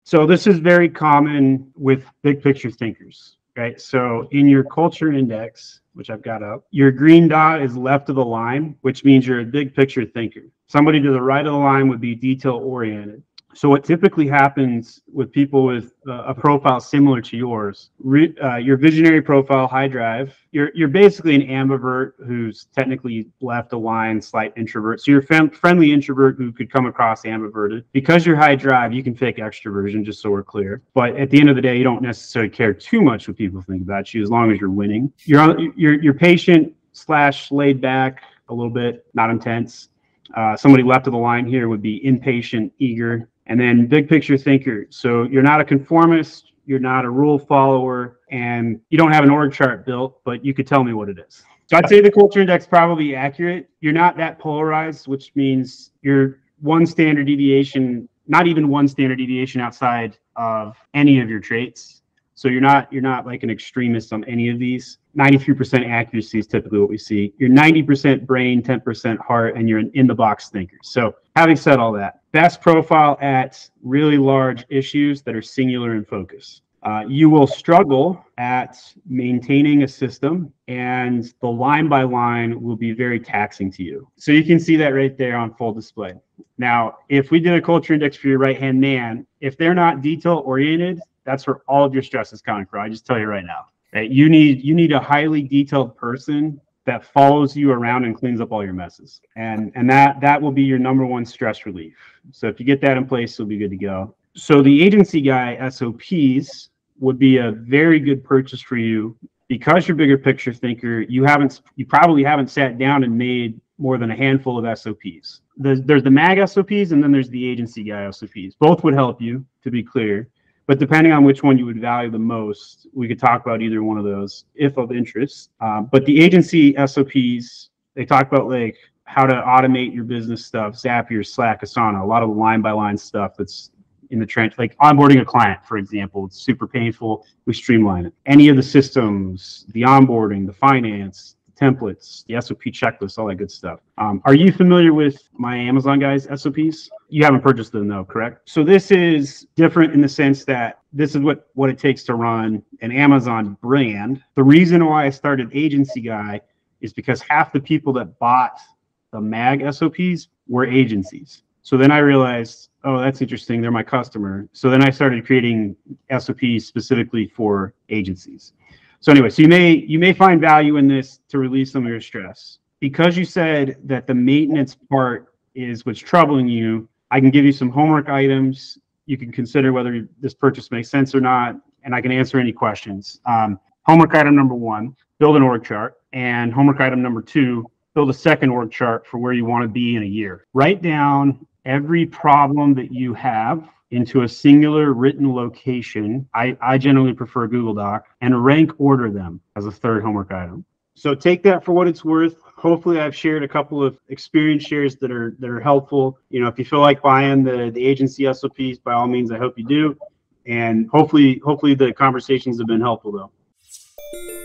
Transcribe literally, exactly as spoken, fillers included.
So this is very common with big picture thinkers, right? So in your culture index, which I've got up, your green dot is left of the line, which means you're a big picture thinker. Somebody to the right of the line would be detail oriented. So what typically happens with people with uh, a profile similar to yours, re, uh, your visionary profile, high drive, you're you're basically an ambivert who's technically left aligned, slight introvert. So you're a fem- friendly introvert who could come across ambiverted. Because you're high drive, you can fake extroversion, just so we're clear. But at the end of the day, you don't necessarily care too much what people think about you as long as you're winning. You're on, you're you're patient slash laid back a little bit, not intense. Uh, somebody left of the line here would be impatient, eager. And then big picture thinker. So you're not a conformist, you're not a rule follower, and you don't have an org chart built, but you could tell me what it is. So I'd say the culture index probably accurate. You're not that polarized, which means you're one standard deviation, not even one standard deviation outside of any of your traits. So you're not you're not like an extremist on any of these. ninety-three percent accuracy is typically what we see. You're ninety percent brain, ten percent heart, and you're an in-the-box thinker. So having said all that, best profile at really large issues that are singular in focus. Uh, you will struggle at maintaining a system, and the line by line will be very taxing to you. So you can see that right there on full display. Now, if we did a culture index for your right-hand man, if they're not detail-oriented, that's where all of your stress is coming from. I just tell you right now. Right? You need you need a highly detailed person that follows you around and cleans up all your messes. And and that that will be your number one stress relief. So if you get that in place, you'll be good to go. So the agency guy S O Ps would be a very good purchase for you because you're a bigger picture thinker. You haven't you probably haven't sat down and made more than a handful of S O Ps. There's, there's the MAG S O Ps and then there's the agency guy S O Ps. Both would help you, to be clear. But depending on which one you would value the most, we could talk about either one of those if of interest. Uh, but the agency S O Ps, they talk about like how to automate your business stuff, Zapier, Slack, Asana, a lot of line by line stuff that's in the trench, like onboarding a client, for example. It's super painful. We streamline it. Any of the systems, the onboarding, the finance, templates, the S O P checklist, all that good stuff. Um, are you familiar with my Amazon guys S O Ps? You haven't purchased them though, correct? So this is different in the sense that this is what, what it takes to run an Amazon brand. The reason why I started Agency Guy is because half the people that bought the MAG S O Ps were agencies. So then I realized, oh, that's interesting. They're my customer. So then I started creating S O Ps specifically for agencies. So anyway, so you may you may find value in this to release some of your stress. Because you said that the maintenance part is what's troubling you, I can give you some homework items. You can consider whether this purchase makes sense or not, and I can answer any questions. Um, homework item number one, build an org chart. And homework item number two, build a second org chart for where you want to be in a year. Write down every problem that you have into a singular written location. I, I generally prefer Google Doc, and rank order them as a third homework item. So take that for what it's worth. Hopefully I've shared a couple of experience shares that are that are helpful. You know, if you feel like buying the, the agency S O Ps, by all means, I hope you do. And hopefully, hopefully the conversations have been helpful though.